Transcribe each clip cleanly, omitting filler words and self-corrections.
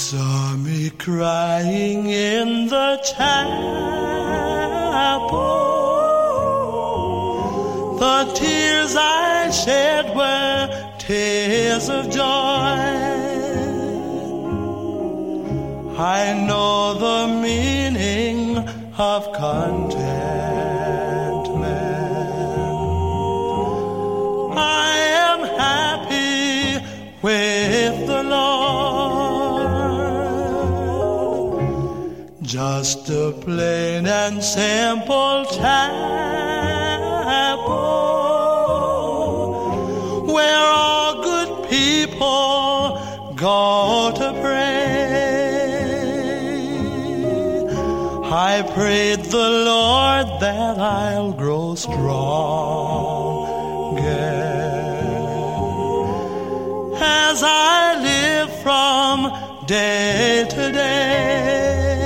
Saw me crying in the chapel. The tears I shed were tears of joy. I know the meaning of contentment. I am happy with the Lord. Just a plain and simple chapel where all good people go to pray. I prayed the Lord that I'll grow stronger as I live from day to day.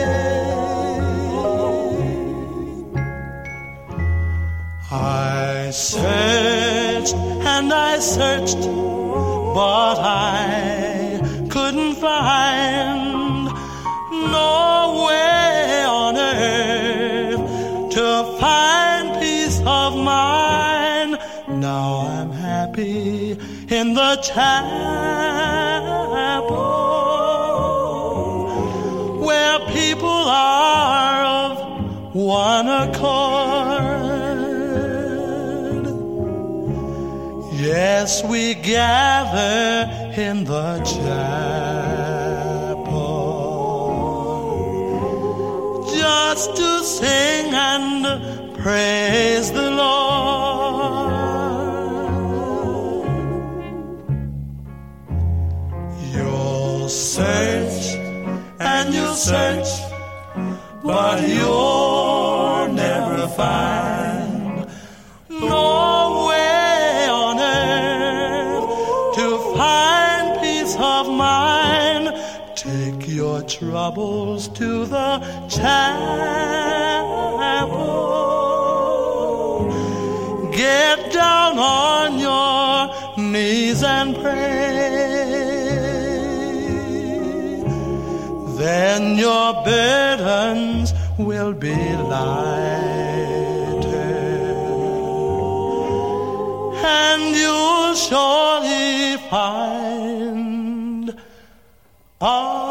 I searched and I searched, but I couldn't find no way on earth to find peace of mind. Now I'm happy in the chapel where people are of one accord. Yes, we gather in the chapel just to sing and praise the Lord. You'll search and you'll search, but you'll never find no way on earth to find peace of mind. Take your troubles to the chapel. Get down on your knees and pray. Then your burdens will be lighter, and you'll surely find